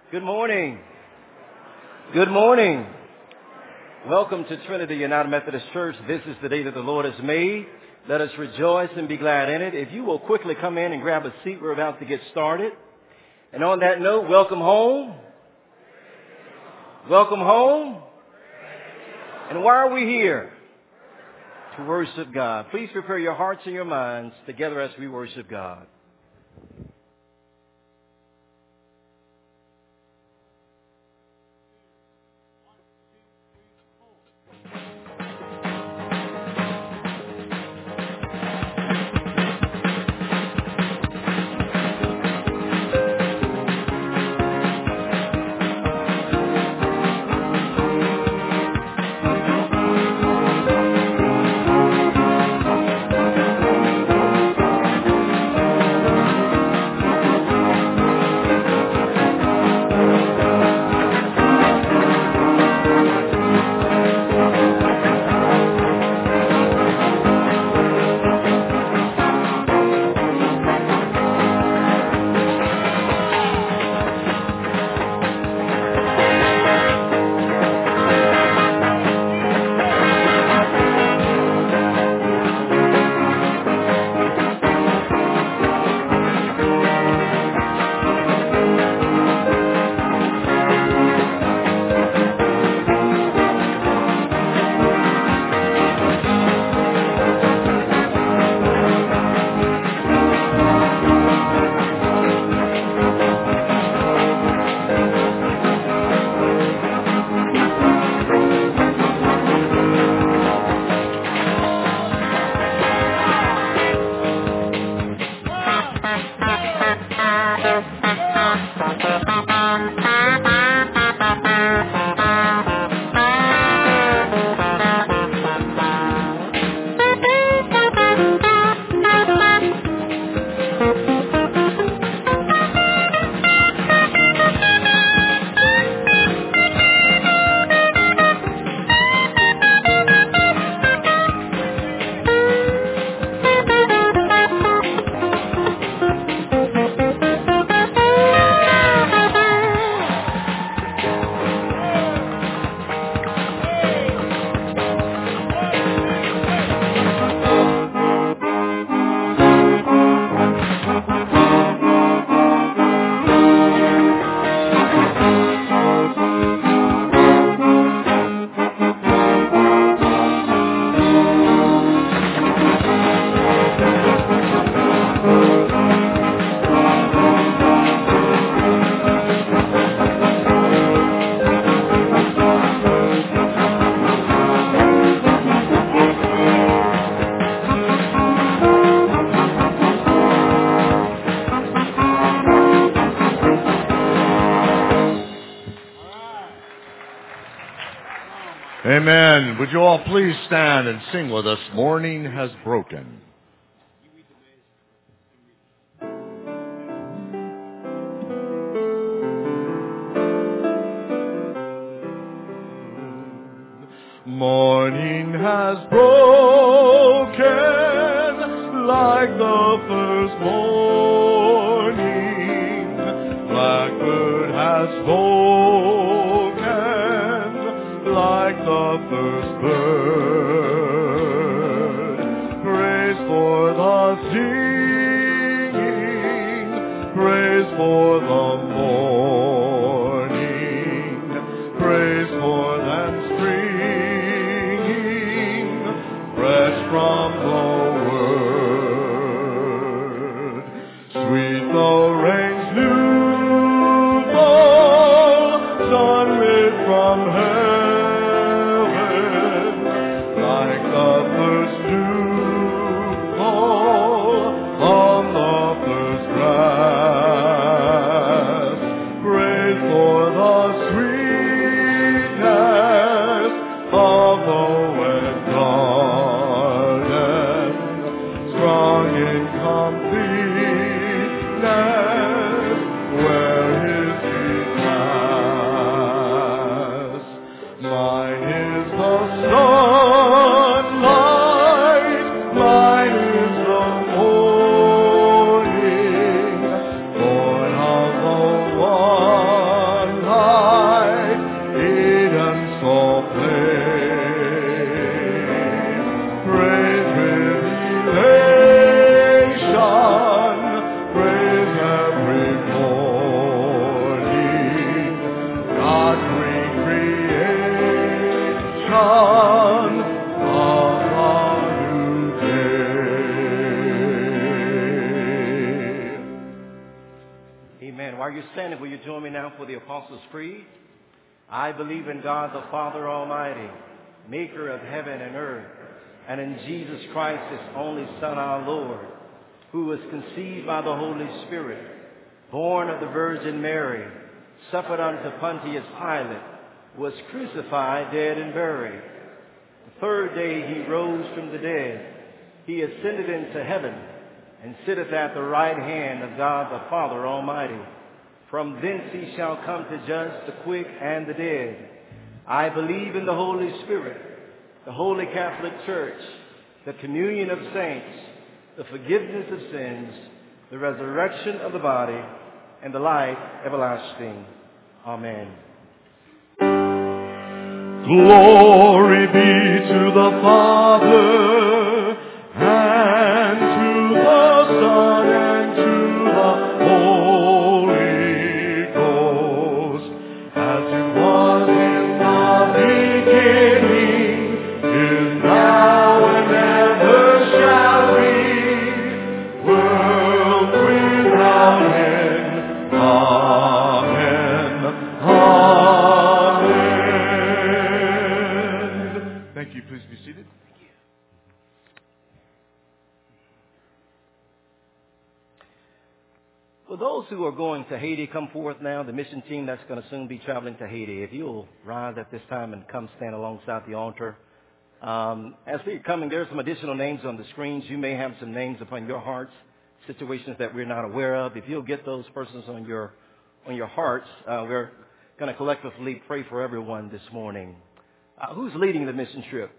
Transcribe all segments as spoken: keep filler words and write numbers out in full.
Good morning. Good morning. Welcome to Trinity United Methodist Church. This is the day that the Lord has made. Let us rejoice and be glad in it. If you will quickly come in and grab a seat, we're about to get started. And on that note, welcome home. Welcome home. And why are we here? To worship God. Please prepare your hearts and your minds together as we worship God. Amen. Would you all please stand and sing with us, Morning Has Broken. Morning has broken like the first morning. Blackbird has spoken like the first bird. Praise for the singing, praise for the morning, praise for them springing fresh from the word. Sweet the rain's new fall, sunlit from heaven, like the first dew fall on the first grass. Praise for the sweetness of the wet garden, strong in completeness where his seed passed. Amen. While you're standing, will you join me now for the Apostles' Creed? I believe in God the Father Almighty, maker of heaven and earth, and in Jesus Christ, his only Son, our Lord, who was conceived by the Holy Spirit, born of the Virgin Mary, suffered unto Pontius Pilate, was crucified, dead, and buried. The third day he rose from the dead. He ascended into heaven and sitteth at the right hand of God the Father Almighty. From thence he shall come to judge the quick and the dead. I believe in the Holy Spirit, the Holy Catholic Church, the communion of saints, the forgiveness of sins, the resurrection of the body, and the life everlasting. Amen. Glory be to the Father, and to the Son, and to the Holy Ghost, as it was in the beginning, is now, and ever shall be, world without end. Amen. Amen. Thank you. Please be seated. For those who are going to Haiti, come forth now. The mission team that's going to soon be traveling to Haiti. If you'll rise at this time and come stand alongside the altar. Um, as we're coming, there are some additional names on the screens. You may have some names upon your hearts, situations that we're not aware of. If you'll get those persons on your on your hearts, uh, we're going to collectively pray for everyone this morning. Uh, who's leading the mission trip?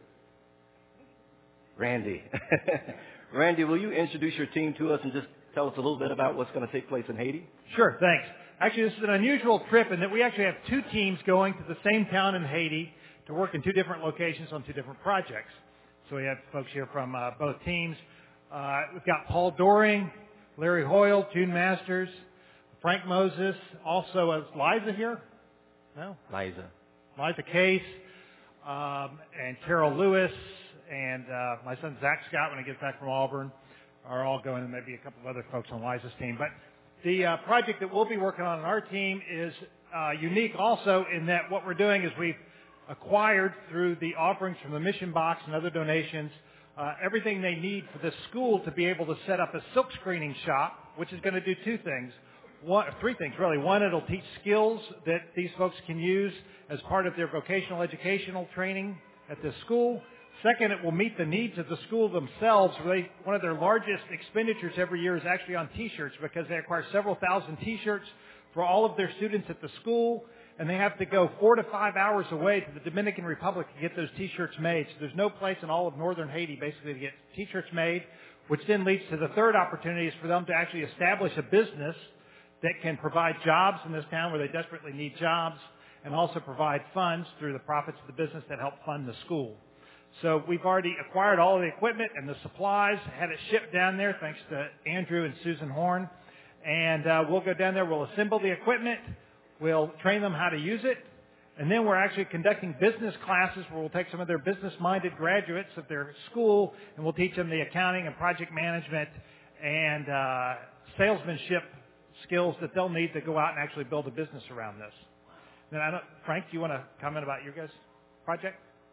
Randy. Randy, will you introduce your team to us and just tell us a little bit about what's going to take place in Haiti? Sure, thanks. Actually, this is an unusual trip in that we actually have two teams going to the same town in Haiti to work in two different locations on two different projects. So we have folks here from uh, both teams. Uh, we've got Paul Doring, Larry Hoyle, June Masters, Frank Moses, also is Liza here? No? Liza. Liza Case, um, and Carol Lewis, and uh, my son Zach Scott, when he gets back from Auburn, are all going, and maybe a couple of other folks on Liza's team. But the uh, project that we'll be working on on our team is uh, unique also in that what we're doing is we've acquired through the offerings from the Mission Box and other donations uh, everything they need for the school to be able to set up a silk screening shop, which is going to do two things. One, three things really. One, it'll teach skills that these folks can use as part of their vocational educational training at the school. Second, it will meet the needs of the school themselves. They, one of their largest expenditures every year is actually on T-shirts because they acquire several thousand T-shirts for all of their students at the school, and they have to go four to five hours away to the Dominican Republic to get those T-shirts made. So there's no place in all of northern Haiti basically to get T-shirts made, which then leads to the third opportunity is for them to actually establish a business that can provide jobs in this town where they desperately need jobs and also provide funds through the profits of the business that help fund the school. So we've already acquired all of the equipment and the supplies, had it shipped down there thanks to Andrew and Susan Horn. And uh, we'll go down there, we'll assemble the equipment, we'll train them how to use it, and then we're actually conducting business classes where we'll take some of their business-minded graduates of their school and we'll teach them the accounting and project management and uh, salesmanship skills that they'll need to go out and actually build a business around this. Now, I don't, Frank, do you want to comment about your guys' project?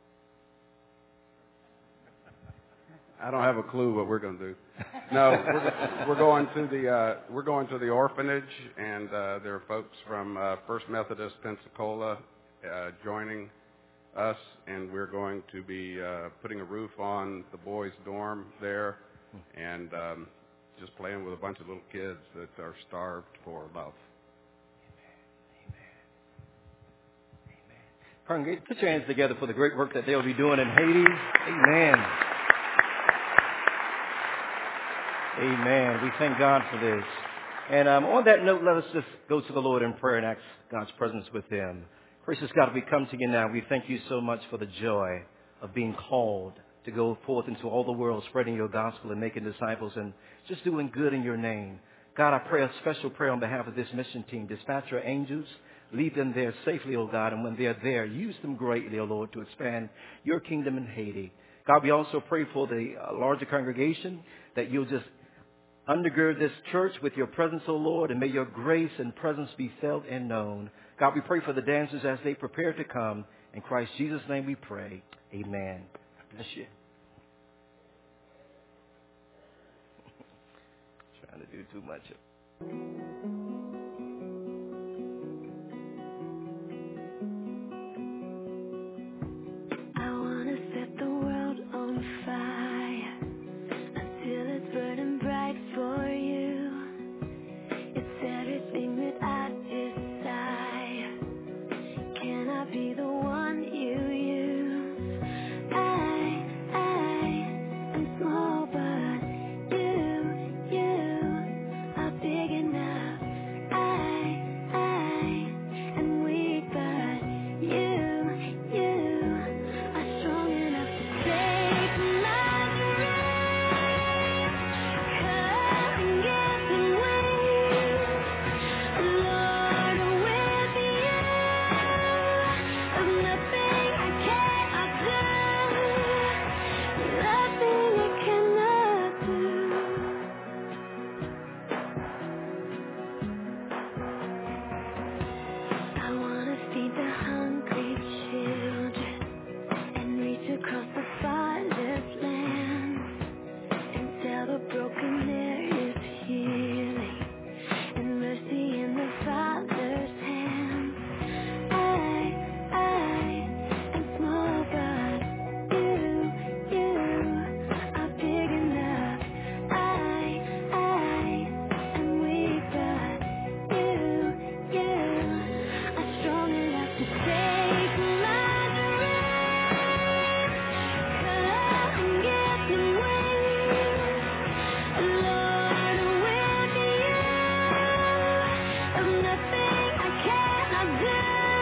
I don't have a clue what we're going to do. No, we're, we're going to the uh, we're going to the orphanage, and uh, there are folks from uh, First Methodist Pensacola uh, joining us, and we're going to be uh, putting a roof on the boys' dorm there, and um, just playing with a bunch of little kids that are starved for love. Amen. Put your hands together for the great work that they'll be doing in Haiti. Amen. Amen. We thank God for this. And um, on that note, let us just go to the Lord in prayer and ask God's presence with Him. Gracious God, we come to you now. We thank you so much for the joy of being called to go forth into all the world, spreading your gospel and making disciples and just doing good in your name. God, I pray a special prayer on behalf of this mission team. Dispatch your angels. Lead them there safely, O God. And when they're there, use them greatly, O Lord, to expand your kingdom in Haiti. God, we also pray for the uh, larger congregation that you'll just Undergird this church with your presence, O Lord, and may your grace and presence be felt and known. God, we pray for the dancers as they prepare to come. In Christ Jesus' name we pray. Amen. Bless you. Trying to do too much. I want to set the world on fire until it's burning bright for you. It's everything that I desire. Can I be the one you use? I, I am small, but you, you are big enough. I, I am weak, but you, you are strong enough to take my breath. Come and get me wings, Lord, with you. There's nothing I cannot do, nothing I cannot do. I wanna feed the hungry children and reach across the farthest lands and tell the broken there is healing and mercy in the Father's hands. I, I am small, but you, you are big enough. I, I am weak, but you, you are strong enough to take my breath. Come and get me wings, Lord, with you. There's nothing I cannot do.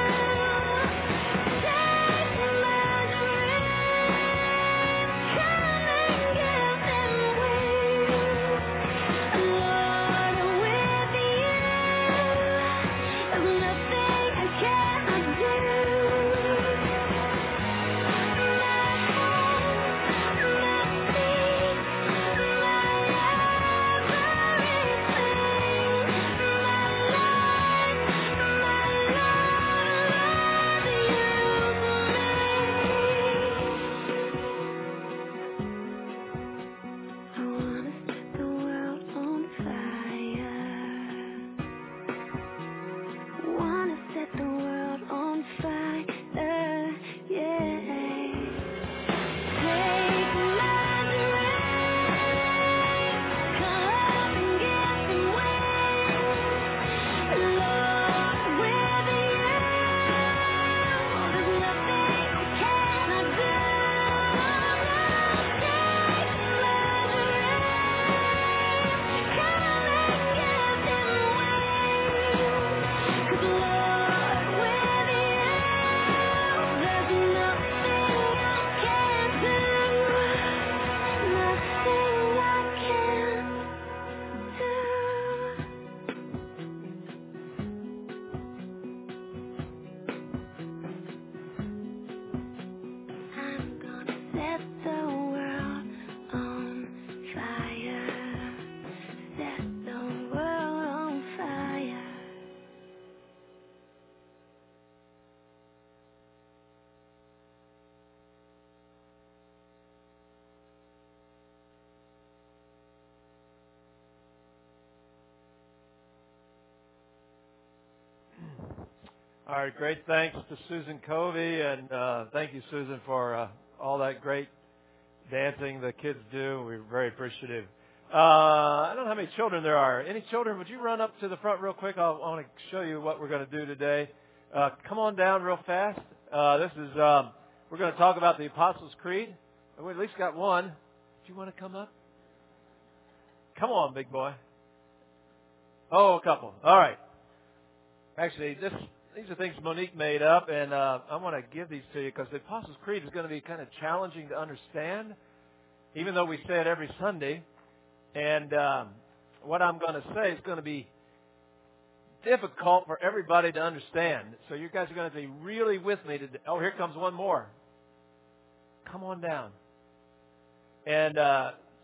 Take my breath. Come and get me wings, Lord, with you. There's nothing I cannot do. I wanna set the world on fire. Wanna set the world on fire, yeah. Take my breath, come and get me wings, Lord, with you. There's nothing I cannot do. Take my breath, come and get me wings, 'cause Lord, with you, there's nothing I can't do, nothing I can't do. I'm gonna set the world on fire, set the world on fire. All right, great thanks to Susan Covey, and uh, thank you, Susan, for uh, all that great dancing the kids do. We're very appreciative. Uh, I don't know how many children there are. Any children, would you run up to the front real quick? I'll, I want to show you what we're going to do today. Uh, come on down real fast. Uh, this is, um, we're going to talk about the Apostles' Creed. We at least got one. Do you want to come up? Come on, big boy. Oh, a couple. All right. Actually, this, these are things Monique made up, and uh, I want to give these to you because the Apostles' Creed is going to be kind of challenging to understand, even though we say it every Sunday. And um, what I'm going to say is going to be difficult for everybody to understand. So you guys are going to be really with me today. Oh, here comes one more. Come on down. And uh,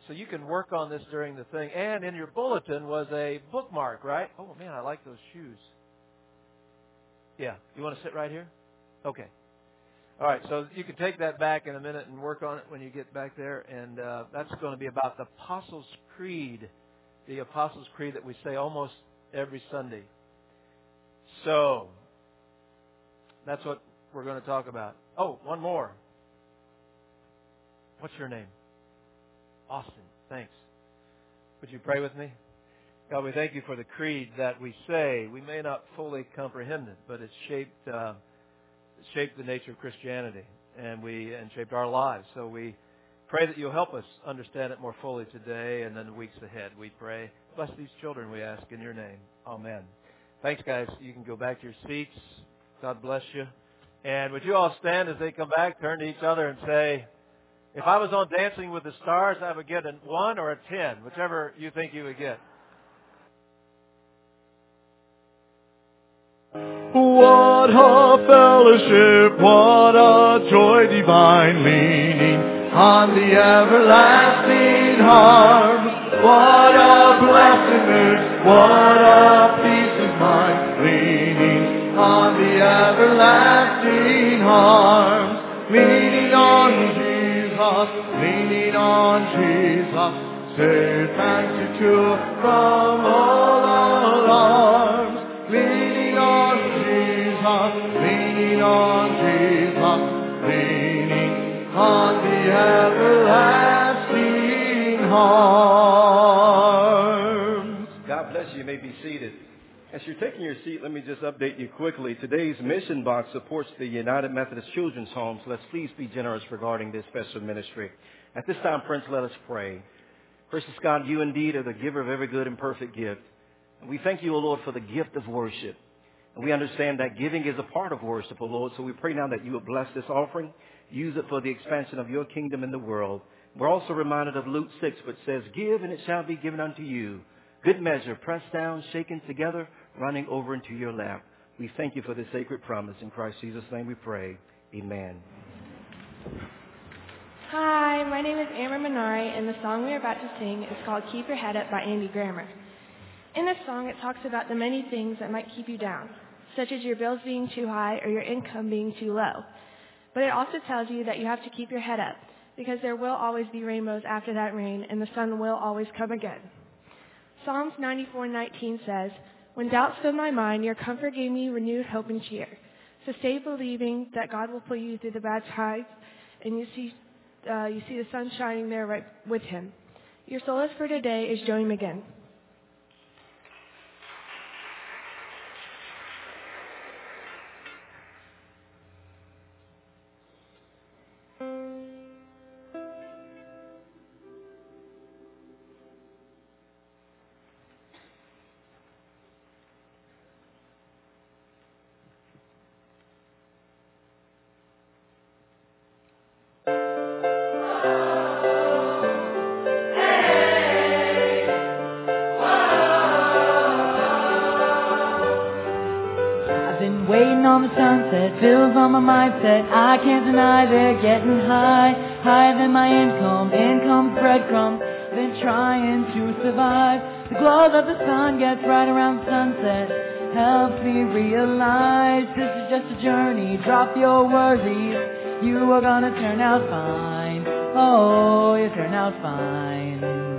so you can work on this during the thing. And in your bulletin was a bookmark, right? Oh, man, I like those shoes. Yeah. You want to sit right here? Okay. All right, so you can take that back in a minute and work on it when you get back there. And uh, that's going to be about the Apostles' Creed, the Apostles' Creed that we say almost every Sunday. So that's what we're going to talk about. Oh, one more. What's your name? Austin. Thanks. Would you pray with me? God, we thank you for the creed that we say. We may not fully comprehend it, but it's shaped uh, it shaped the nature of Christianity, and we and shaped our lives. So we pray that you'll help us understand it more fully today and in the weeks ahead. We pray. Bless these children, we ask in your name. Amen. Thanks, guys. You can go back to your seats. God bless you. And would you all stand as they come back, turn to each other and say, if I was on Dancing with the Stars, I would get a one or a ten, whichever you think you would get. What a fellowship, what a joy divine, leaning on the everlasting arms. What a blessedness, what a peace of mind, leaning on the everlasting arms. Leaning on Jesus, leaning on Jesus, safe and secure from all alarms. Leaning on Jesus, leaning on Jesus, leaning on the everlasting arms. God bless you. You may be seated. As you're taking your seat, let me just update you quickly. Today's mission box supports the United Methodist Children's Homes. Let's please be generous regarding this special ministry. At this time, friends, let us pray. Gracious God, you indeed are the giver of every good and perfect gift. And we thank you, O Lord, for the gift of worship. And we understand that giving is a part of worship, O Lord. So we pray now that you would bless this offering, use it for the expansion of your kingdom in the world. We're also reminded of Luke six, which says, give and it shall be given unto you. Good measure, pressed down, shaken together, running over into your lap. We thank you for this sacred promise. In Christ Jesus' name we pray. Amen. Hi, my name is Amber Minari, and the song we are about to sing is called Keep Your Head Up by Andy Grammer. In this song, it talks about the many things that might keep you down, such as your bills being too high or your income being too low. But it also tells you that you have to keep your head up, because there will always be rainbows after that rain, and the sun will always come again. Psalms ninety-four nineteen says, when doubts filled my mind, your comfort gave me renewed hope and cheer. So stay believing that God will pull you through the bad times, and you see, uh, you see the sun shining there right with him. Your solace for today is Joey McGinn. On the sunset, bills on my mindset, I can't deny they're getting high, higher than my income, income breadcrumb, been trying to survive. The glow of the sun gets right around sunset, helps me realize this is just a journey, drop your worries, you are gonna turn out fine, oh, you turn out fine,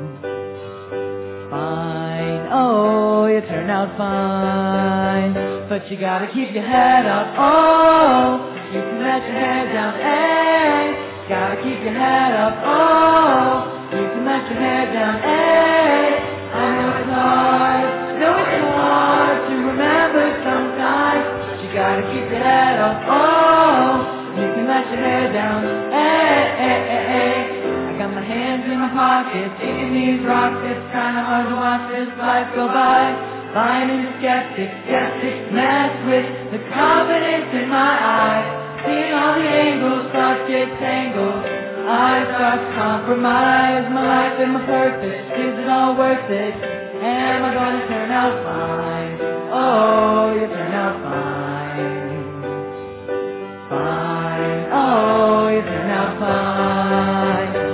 fine, oh, you turn out fine. But you gotta keep your head up, oh, you can let your head down, hey. Gotta keep your head up, oh, you can let your head down, hey. I know it's hard, know it's hard to remember sometimes. But you gotta keep your head up, oh, you can let your head down, hey, hey, hey, hey. I got my hands in my pockets, taking these rocks, it's kinda hard to watch this life go by. Finding the skeptics, skeptics mess with the confidence in my eyes. Seeing all the angles, thoughts get tangled. I start to compromise my life and my purpose. Is it all worth it? Am I gonna turn out fine? Oh, you turn out fine. Fine, oh, you turn out fine. But you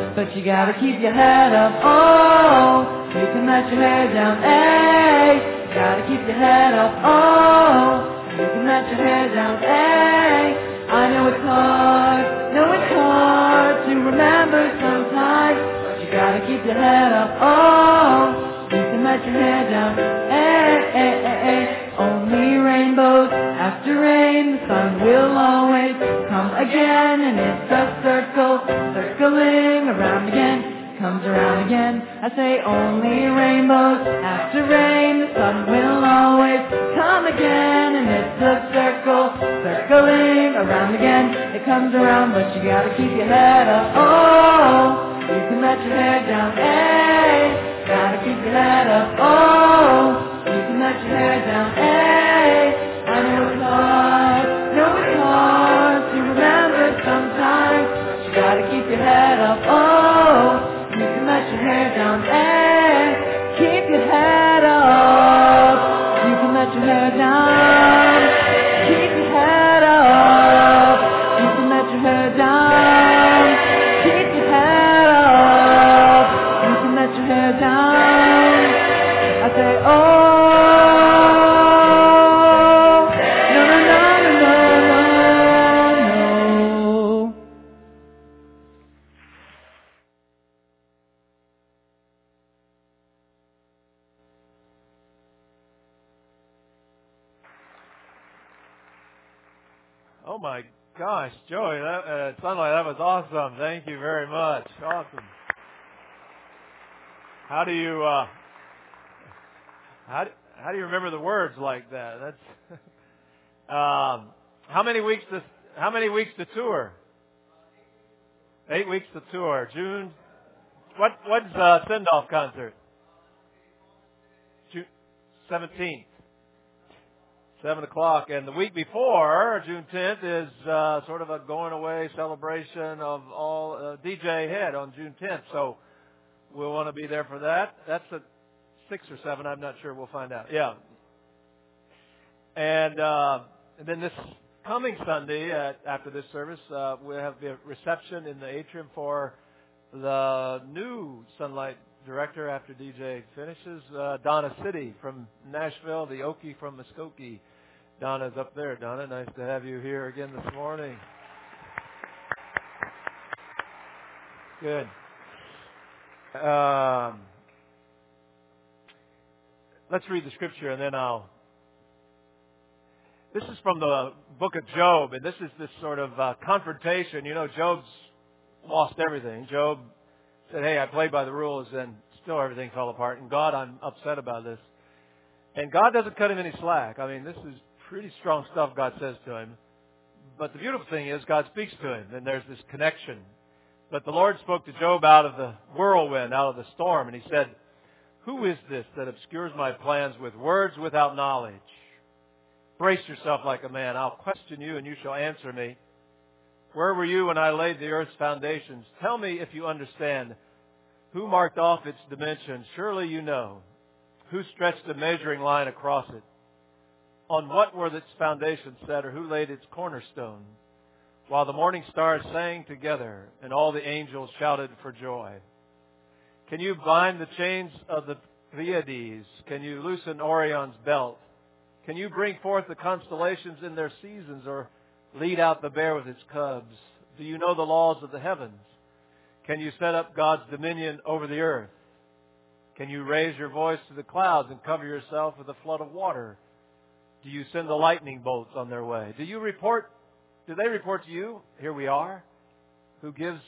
gotta keep your head up. Oh, you can let your hair down. Hey, you gotta keep your head up. Oh, you can let your hair down. Hey, I know it's hard, know it's hard to remember sometimes, but you gotta keep your head up. Oh, you can let your hair down. Hey, hey, hey, hey. Only rainbows after rain, the sun will always come again, and it's a circle, circling around again, comes around again. I say only rainbows after rain, the sun will always come again, and it's a circle, circling around again, it comes around, but you gotta keep your head up. Oh, you can let your hair down. Hey, gotta keep your head up. Oh, you can let your hair down. Hey, I know it's hard, know it's hard to remember sometimes, but you gotta keep your head up. Oh, you can let your hair down. Hey, keep your head up. You can let your hair down. Keep your head up. You can let your hair down. Keep your head up. You can let your hair down. I say, oh. Oh my gosh, Joey, that uh, Sunlight, that was awesome. Thank you very much. Awesome. How do you uh, how do, how do you remember the words like that? That's um, how many weeks to how many weeks to tour? Eight weeks to tour. June. What what's uh, send-off concert? June seventeenth. Seven o'clock, and the week before, June tenth, is uh, sort of a going away celebration of all uh, D J Head on June tenth. So we'll want to be there for that. That's at six or seven. I'm not sure. We'll find out. Yeah. And, uh, and then this coming Sunday, at, after this service, uh, we'll have a reception in the atrium for the new Sunlight director after D J finishes, uh, Donna City from Nashville, the Okie from Muskogee. Donna's up there. Donna, nice to have you here again this morning. Good. Um, let's read the scripture and then I'll... This is from the book of Job, and this is this sort of uh, confrontation. You know, Job's lost everything. Job said, hey, I played by the rules, and still everything fell apart. And God, I'm upset about this. And God doesn't cut him any slack. I mean, this is pretty strong stuff God says to him. But the beautiful thing is God speaks to him, and there's this connection. But the Lord spoke to Job out of the whirlwind, out of the storm, and he said, who is this that obscures my plans with words without knowledge? Brace yourself like a man. I'll question you, and you shall answer me. Where were you when I laid the earth's foundations? Tell me if you understand. Who marked off its dimensions? Surely you know. Who stretched the measuring line across it? On what were its foundations set, or who laid its cornerstone? While the morning stars sang together, and all the angels shouted for joy. Can you bind the chains of the Pleiades? Can you loosen Orion's belt? Can you bring forth the constellations in their seasons, or lead out the bear with its cubs? Do you know the laws of the heavens? Can you set up God's dominion over the earth? Can you raise your voice to the clouds and cover yourself with a flood of water? Do you send the lightning bolts on their way? Do you report, do they report to you, here we are? Who gives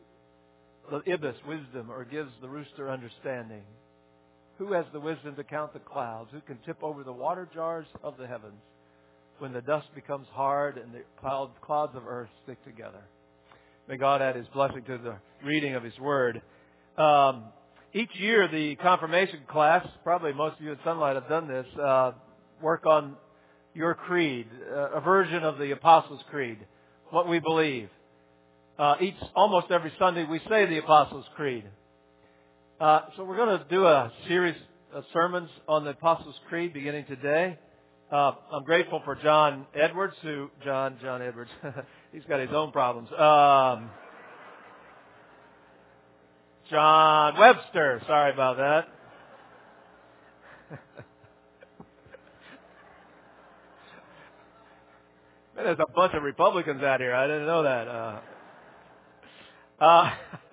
the ibis wisdom, or gives the rooster understanding? Who has the wisdom to count the clouds? Who can tip over the water jars of the heavens when the dust becomes hard and the cloud, clouds of earth stick together? May God add His blessing to the reading of His Word. Um, each year, the confirmation class, probably most of you at Sunlight have done this, uh, work on your creed, uh, a version of the Apostles' Creed, what we believe. Uh, each, almost every Sunday, we say the Apostles' Creed. Uh, so we're going to do a series of sermons on the Apostles' Creed beginning today. Uh, I'm grateful for John Edwards, who, John, John Edwards, he's got his own problems. Um, John Webster. Sorry about that. Man, there's a bunch of Republicans out here. I didn't know that. Uh, uh,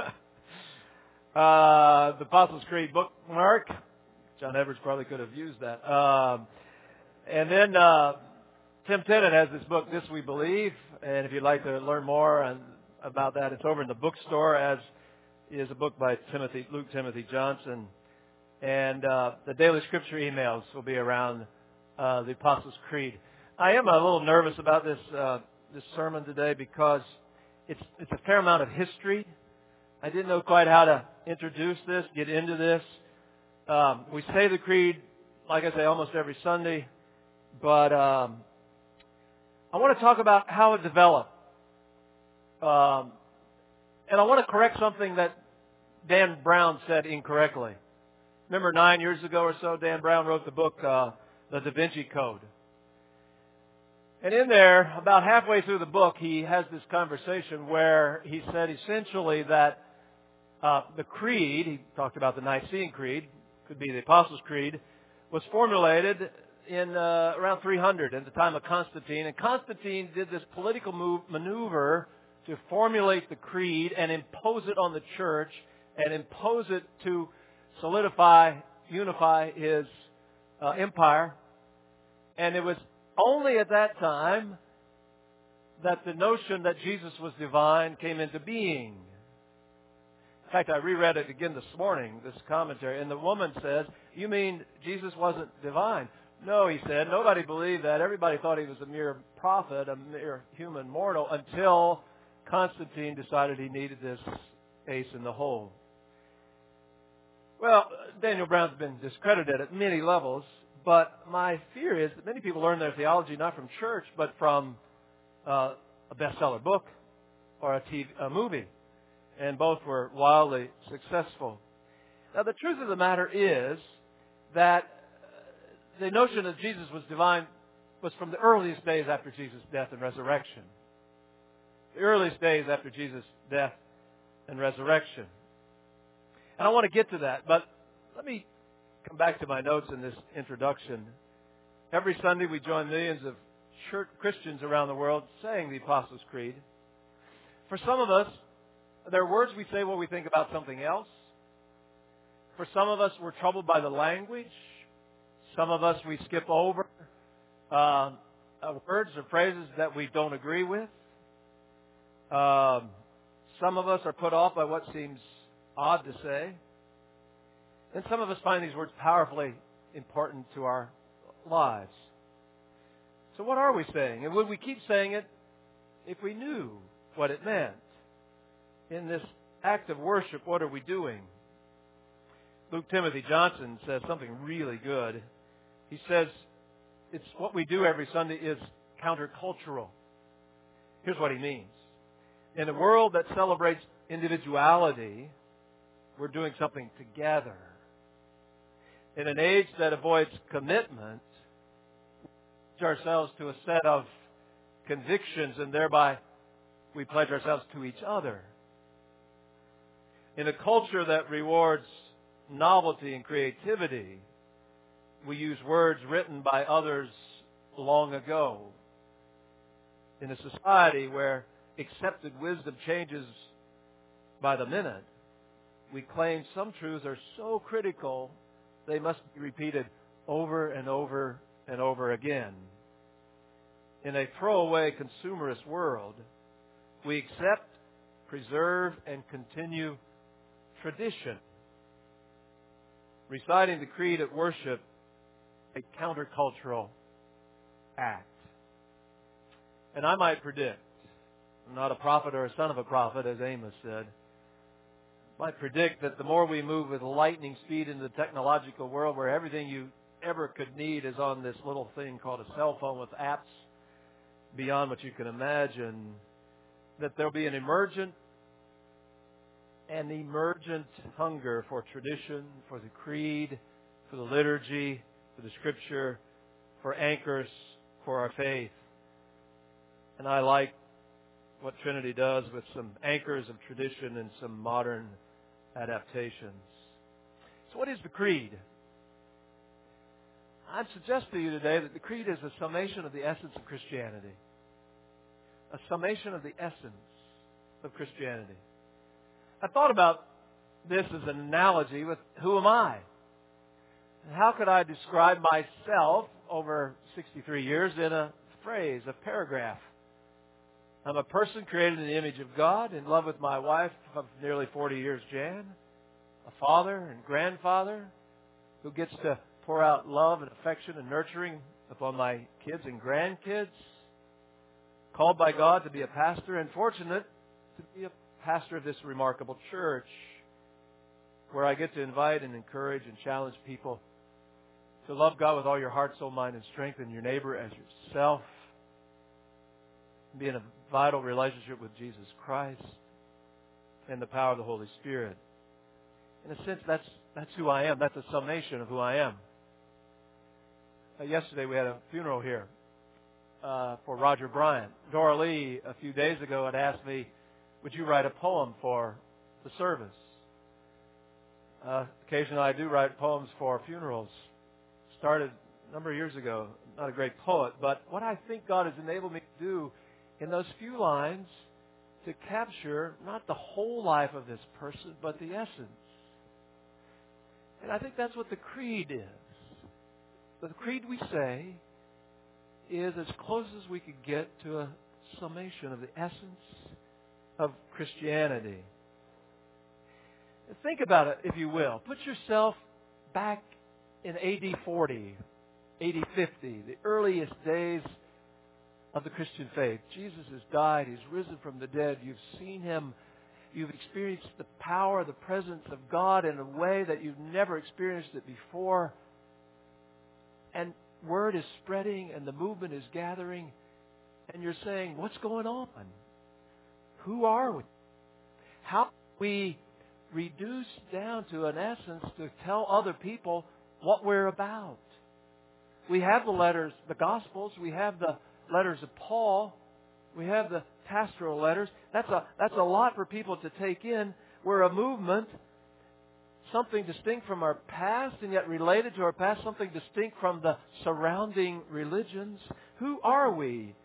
uh, the Apostles' Creed bookmark. John Edwards probably could have used that. Um, and then uh, Tim Tennant has this book, This We Believe. And if you'd like to learn more on, about that, it's over in the bookstore, as is a book by Timothy Luke Timothy Johnson. And uh, the Daily Scripture emails will be around uh, the Apostles' Creed. I am a little nervous about this uh, this sermon today because it's it's a fair amount of history. I didn't know quite how to introduce this, get into this. Um, we say the Creed, like I say, almost every Sunday, but um, I want to talk about how it developed. Um, and I want to correct something that Dan Brown said incorrectly. Remember nine years ago or so, Dan Brown wrote the book, uh, The Da Vinci Code. And in there, about halfway through the book, he has this conversation where he said essentially that uh, the creed, he talked about the Nicene Creed, could be the Apostles' Creed, was formulated in uh, around three hundred at the time of Constantine. And Constantine did this political move, maneuver to formulate the creed and impose it on the church and impose it to solidify, unify his uh, empire. And it was only at that time that the notion that Jesus was divine came into being. In fact, I reread it again this morning, this commentary, and the woman says, "You mean Jesus wasn't divine?" No, he said, nobody believed that. Everybody thought he was a mere prophet, a mere human mortal, until Constantine decided he needed this ace in the hole. Well, Daniel Brown's been discredited at many levels, but my fear is that many people learn their theology not from church, but from uh, a bestseller book or a, T V, a movie. And both were wildly successful. Now, the truth of the matter is that the notion that Jesus was divine was from the earliest days after Jesus' death and resurrection. The earliest days after Jesus' death and resurrection. And I want to get to that, but let me come back to my notes in this introduction. Every Sunday we join millions of church Christians around the world saying the Apostles' Creed. For some of us, there are words we say when we think about something else. For some of us, we're troubled by the language. Some of us, we skip over uh, words or phrases that we don't agree with. Um, some of us are put off by what seems odd to say. And some of us find these words powerfully important to our lives. So what are we saying? And would we keep saying it if we knew what it meant? In this act of worship, what are we doing? Luke Timothy Johnson says something really good. He says, it's what we do every Sunday is countercultural. Here's what he means. In a world that celebrates individuality, we're doing something together. In an age that avoids commitment, we pledge ourselves to a set of convictions, and thereby we pledge ourselves to each other. In a culture that rewards novelty and creativity, we use words written by others long ago. In a society where accepted wisdom changes by the minute, we claim some truths are so critical they must be repeated over and over and over again. In a throwaway consumerist world, we accept, preserve, and continue tradition. Reciting the creed at worship, a countercultural act. And I might predict, I'm not a prophet or a son of a prophet, as Amos said, I might predict that the more we move with lightning speed into the technological world where everything you ever could need is on this little thing called a cell phone with apps beyond what you can imagine, that there'll be an emergent an emergent hunger for tradition, for the creed, for the liturgy, for the scripture, for anchors for our faith. And I like what Trinity does with some anchors of tradition and some modern adaptations. So what is the creed? I'd suggest to you today that the creed is a summation of the essence of Christianity. A summation of the essence of Christianity. I thought about this as an analogy with who am I? How could I describe myself over sixty-three years in a phrase, a paragraph? I'm a person created in the image of God, in love with my wife of nearly forty years, Jan, a father and grandfather who gets to pour out love and affection and nurturing upon my kids and grandkids, called by God to be a pastor, and fortunate to be a pastor of this remarkable church, where I get to invite and encourage and challenge people to love God with all your heart, soul, mind, and strength, and your neighbor as yourself. Be in a vital relationship with Jesus Christ and the power of the Holy Spirit. In a sense, that's that's who I am. That's a summation of who I am. Uh, yesterday we had a funeral here uh, for Roger Bryant. Dora Lee, a few days ago, had asked me, would you write a poem for the service? Uh, occasionally I do write poems for funerals. Started a number of years ago. Not a great poet, but what I think God has enabled me to do in those few lines to capture not the whole life of this person, but the essence. And I think that's what the creed is. The creed we say is as close as we could get to a summation of the essence of Christianity. Think about it, if you will. Put yourself back in A D forty, A D fifty, the earliest days of the Christian faith. Jesus has died. He's risen from the dead. You've seen Him. You've experienced the power, the presence of God in a way that you've never experienced it before. And word is spreading and the movement is gathering. And you're saying, what's going on? Who are we? How we reduce down to an essence to tell other people what we're about. We have the letters, the Gospels. We have the letters of Paul. We have the pastoral letters. That's a, that's a lot for people to take in. We're a movement, something distinct from our past and yet related to our past, something distinct from the surrounding religions. Who are we?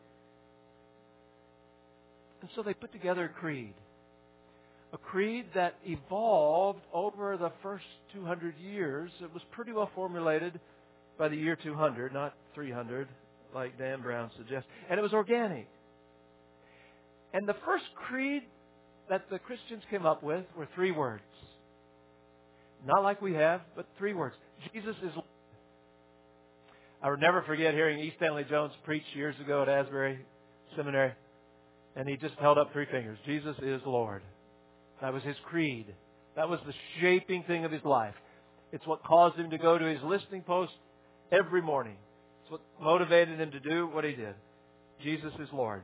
And so they put together a creed. A creed that evolved over the first two hundred years. It was pretty well formulated by the year two hundred, not three hundred, like Dan Brown suggests. And it was organic. And the first creed that the Christians came up with were three words. Not like we have, but three words. Jesus is Lord. I will never forget hearing E. Stanley Jones preach years ago at Asbury Seminary. And he just held up three fingers. Jesus is Lord. That was his creed. That was the shaping thing of his life. It's what caused him to go to his listening post every morning. It's what motivated him to do what he did. Jesus is Lord.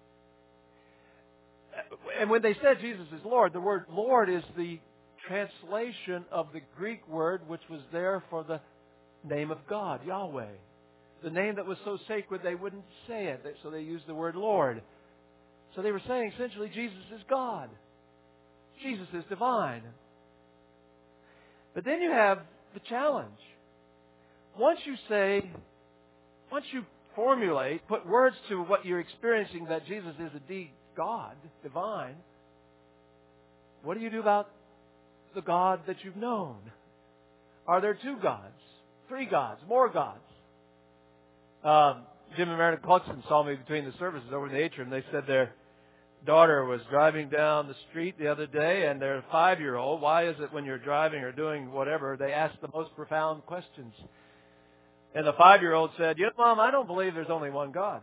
And when they said Jesus is Lord, the word Lord is the translation of the Greek word which was there for the name of God, Yahweh. The name that was so sacred they wouldn't say it, so they used the word Lord. So they were saying essentially Jesus is God. Jesus is divine. But then you have the challenge. Once you say, once you formulate, put words to what you're experiencing that Jesus is indeed God, divine, what do you do about the God that you've known? Are there two gods? Three gods? More gods? Um, Jim and Meredith Cluxton saw me between the services over in the atrium. They said their daughter was driving down the street the other day, and their five-year-old, why is it when you're driving or doing whatever, they ask the most profound questions? And the five-year-old said, you know, Mom, I don't believe there's only one God.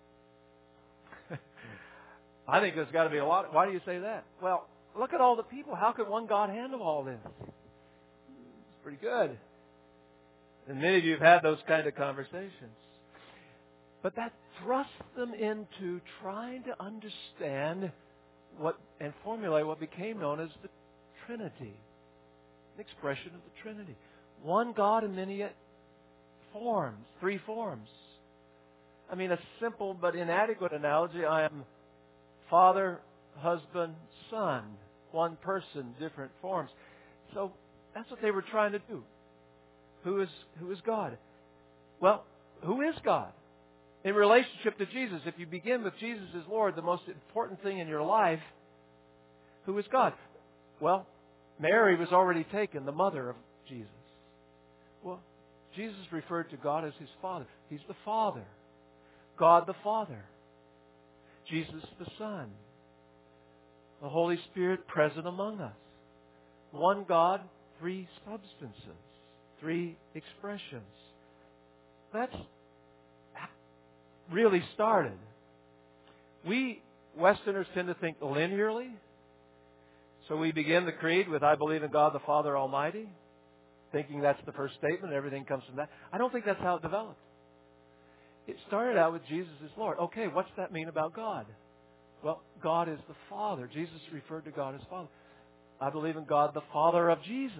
I think there's got to be a lot. Why do you say that? Well, look at all the people. How could one God handle all this? It's pretty good. And many of you have had those kind of conversations. But that thrusts them into trying to understand what and formulate what became known as the Trinity, an expression of the Trinity. One God in many forms, three forms. I mean, a simple but inadequate analogy. I am Father, husband, son. One person, different forms. So that's what they were trying to do. Who is, who is God? Well, who is God? In relationship to Jesus, if you begin with Jesus as Lord, the most important thing in your life, who is God? Well, Mary was already taken, the mother of Jesus. Well, Jesus referred to God as His Father. He's the Father. God the Father. Jesus the Son. The Holy Spirit present among us. One God, three substances, three expressions. That's really started. We Westerners tend to think linearly. So we begin the creed with, I believe in God the Father Almighty, thinking that's the first statement, everything comes from that. I don't think that's how it developed. It started out with Jesus as Lord. Okay, what's that mean about God? Well, God is the Father. Jesus referred to God as Father. I believe in God the Father of Jesus.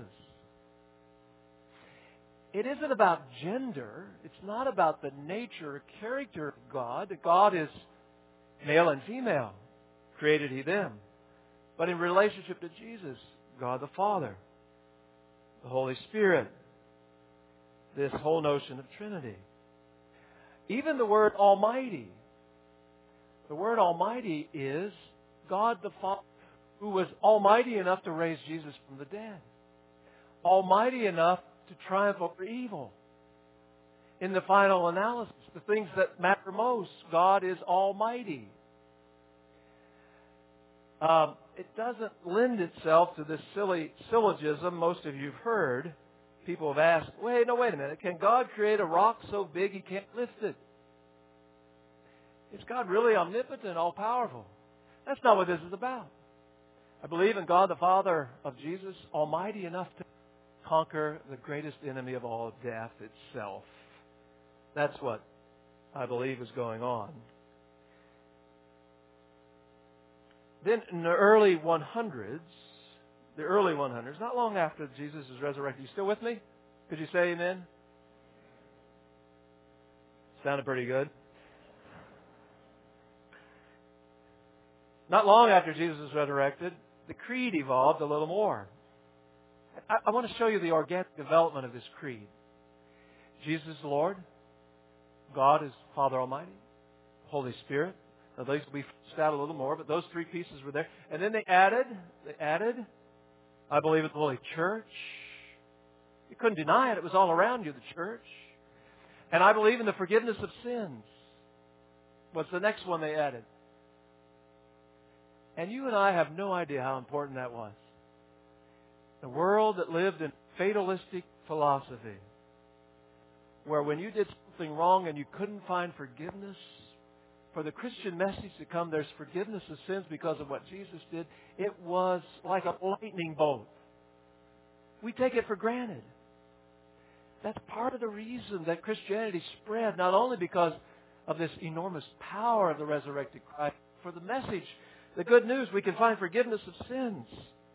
It isn't about gender. It's not about the nature or character of God. God is male and female. Created He them. But in relationship to Jesus, God the Father, the Holy Spirit, this whole notion of Trinity. Even the word Almighty. The word Almighty is God the Father who was almighty enough to raise Jesus from the dead. Almighty enough to triumph over evil. In the final analysis, the things that matter most, God is almighty. Um, it doesn't lend itself to this silly syllogism most of you have heard. People have asked, wait, no, wait a minute. Can God create a rock so big He can't lift it? Is God really omnipotent, all-powerful? That's not what this is about. I believe in God the Father of Jesus, almighty enough to conquer the greatest enemy of all, death itself. That's what I believe is going on. Then in the early hundreds, the early hundreds, not long after Jesus is resurrected. You still with me? Could you say amen? Sounded pretty good. Not long after Jesus was resurrected, the creed evolved a little more. I, I want to show you the organic development of this creed. Jesus is Lord. God is Father Almighty. Holy Spirit. Now, those will be fleshed out a little more, but those three pieces were there. And then they added, they added, I believe in the Holy Church. You couldn't deny it. It was all around you, the church. And I believe in the forgiveness of sins. What's the next one they added? And you and I have no idea how important that was. The world that lived in fatalistic philosophy, where when you did something wrong and you couldn't find forgiveness, for the Christian message to come, there's forgiveness of sins because of what Jesus did. It was like a lightning bolt. We take it for granted. That's part of the reason that Christianity spread, not only because of this enormous power of the resurrected Christ, for the message, the good news, we can find forgiveness of sins.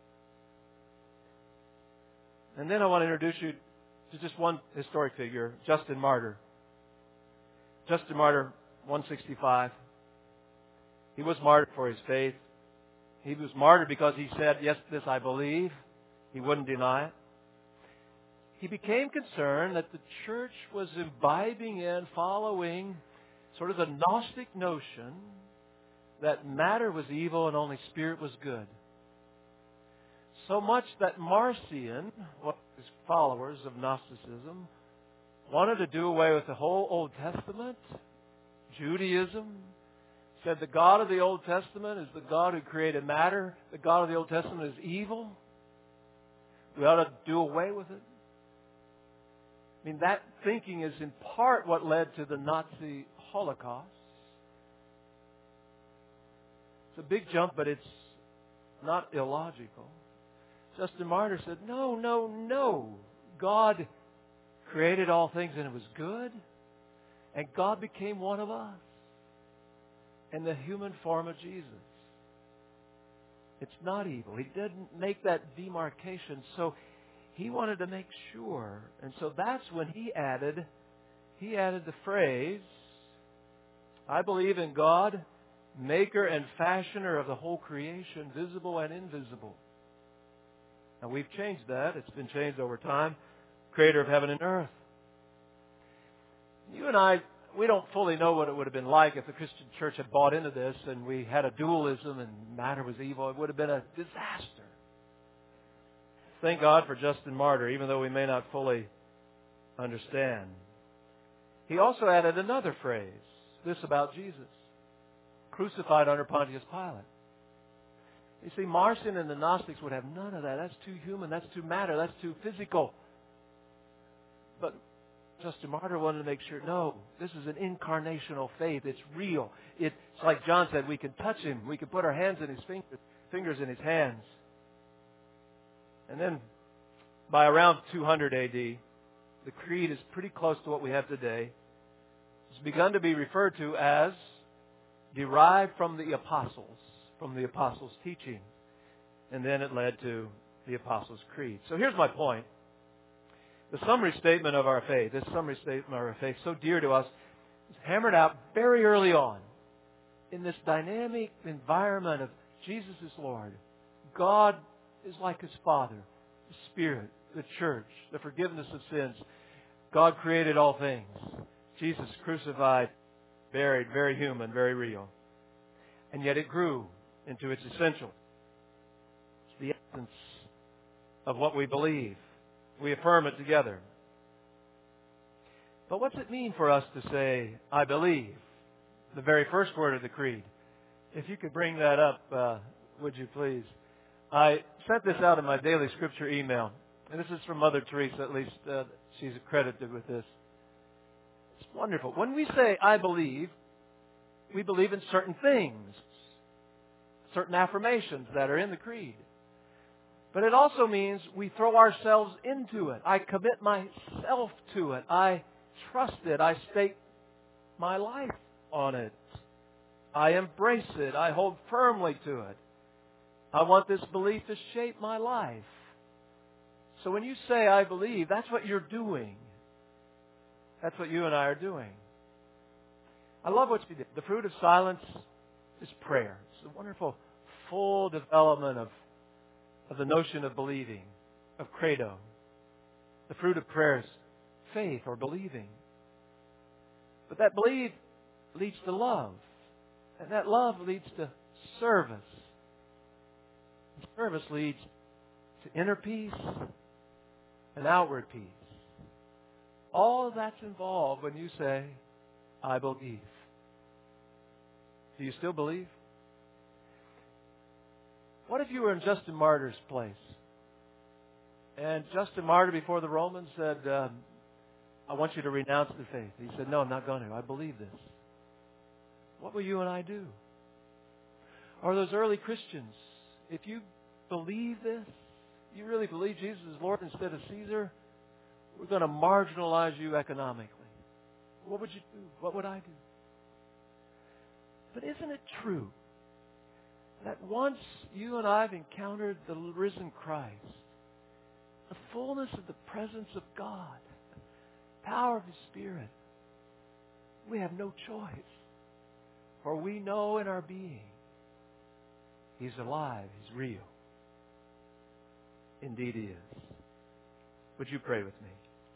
And then I want to introduce you to just one historic figure, Justin Martyr. Justin Martyr, one sixty-five. He was martyred for his faith. He was martyred because he said, yes, this I believe. He wouldn't deny it. He became concerned that the church was imbibing in, following sort of the Gnostic notion that matter was evil and only spirit was good. So much that Marcion, one of his followers of Gnosticism, wanted to do away with the whole Old Testament. Judaism said the God of the Old Testament is the God who created matter. The God of the Old Testament is evil. We ought to do away with it. I mean, that thinking is in part what led to the Nazi Holocaust. It's a big jump, but it's not illogical. Justin Martyr said, no, no, no. God created all things and it was good. And God became one of us in the human form of Jesus. It's not evil. He didn't make that demarcation. So he wanted to make sure. And so that's when he added, he added the phrase, I believe in God, maker and fashioner of the whole creation, visible and invisible. Now, we've changed that. It's been changed over time. Creator of heaven and earth. You and I, we don't fully know what it would have been like if the Christian church had bought into this and we had a dualism and matter was evil. It would have been a disaster. Thank God for Justin Martyr, even though we may not fully understand. He also added another phrase, this about Jesus. Crucified under Pontius Pilate. You see, Marcion and the Gnostics would have none of that. That's too human. That's too matter. That's too physical. But Justin Martyr wanted to make sure, no, this is an incarnational faith. It's real. It's like John said, we can touch Him. We can put our hands in His fingers, fingers in His hands. And then, by around two hundred A D, the creed is pretty close to what we have today. It's begun to be referred to as derived from the apostles, from the apostles' teaching. And then it led to the Apostles' Creed. So here's my point. The summary statement of our faith, this summary statement of our faith, so dear to us, is hammered out very early on in this dynamic environment of Jesus is Lord. God is like His Father, the Spirit, the church, the forgiveness of sins. God created all things. Jesus crucified, buried, very human, very real. And yet it grew into its essential. It's the essence of what we believe. We affirm it together. But what's it mean for us to say, I believe? The very first word of the creed. If you could bring that up, uh, would you please? I sent this out in my daily scripture email. And this is from Mother Teresa, at least uh, she's accredited with this. It's wonderful. When we say, I believe, we believe in certain things, certain affirmations that are in the creed. But it also means we throw ourselves into it. I commit myself to it. I trust it. I stake my life on it. I embrace it. I hold firmly to it. I want this belief to shape my life. So when you say, I believe, that's what you're doing. That's what you and I are doing. I love what you did. The fruit of silence is prayer. It's a wonderful, full development of, of the notion of believing, of credo. The fruit of prayer is faith or believing. But that belief leads to love. And that love leads to service. And service leads to inner peace and outward peace. All of that's involved when you say, I believe. Do you still believe? What if you were in Justin Martyr's place? And Justin Martyr before the Romans said, um, I want you to renounce the faith. He said, no, I'm not going to. I believe this. What will you and I do? Or those early Christians, if you believe this, you really believe Jesus is Lord instead of Caesar, we're going to marginalize you economically. What would you do? What would I do? But isn't it true that once you and I have encountered the risen Christ, the fullness of the presence of God, the power of His Spirit, we have no choice. For we know in our being He's alive, He's real. Indeed He is. Would you pray with me?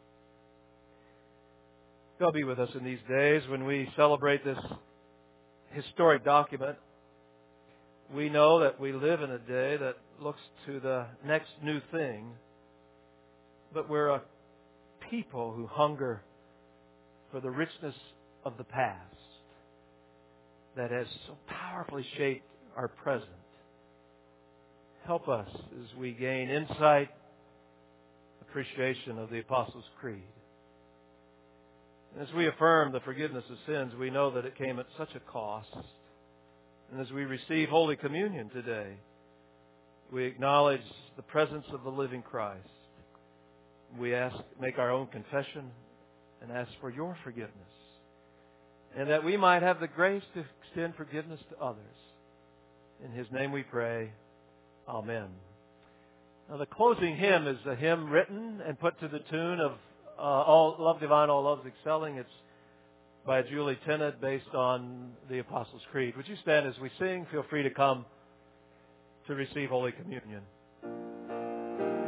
God be with us in these days when we celebrate this historic document. We know that we live in a day that looks to the next new thing, but we're a people who hunger for the richness of the past that has so powerfully shaped our present. Help us as we gain insight, appreciation of the Apostles' Creed. And as we affirm the forgiveness of sins, we know that it came at such a cost. And as we receive Holy Communion today, we acknowledge the presence of the living Christ. We ask, make our own confession and ask for your forgiveness. And that we might have the grace to extend forgiveness to others. In His name we pray. Amen. Now the closing hymn is a hymn written and put to the tune of uh, All Love Divine, All Loves Excelling. It's by Julie Tennant based on the Apostles' Creed. Would you stand as we sing? Feel free to come to receive Holy Communion.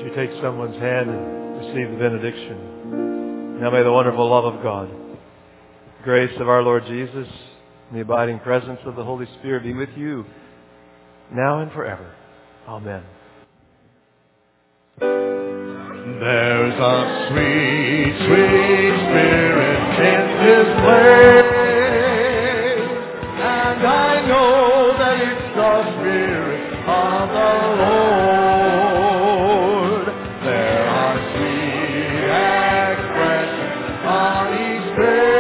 you take someone's hand and receive the benediction. Now may the wonderful love of God, grace of our Lord Jesus, and the abiding presence of the Holy Spirit be with you now and forever. Amen. There's a sweet, sweet spirit in this place, and I know that it's the Spirit of the Lord. There are sweet expressions on each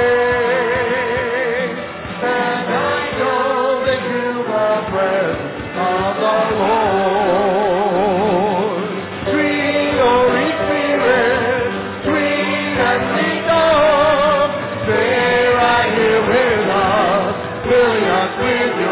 face, and I know they feel the presence of the Lord. Sweet Holy Spirit, sweet and sweet dove, stay right here with us, filling us with your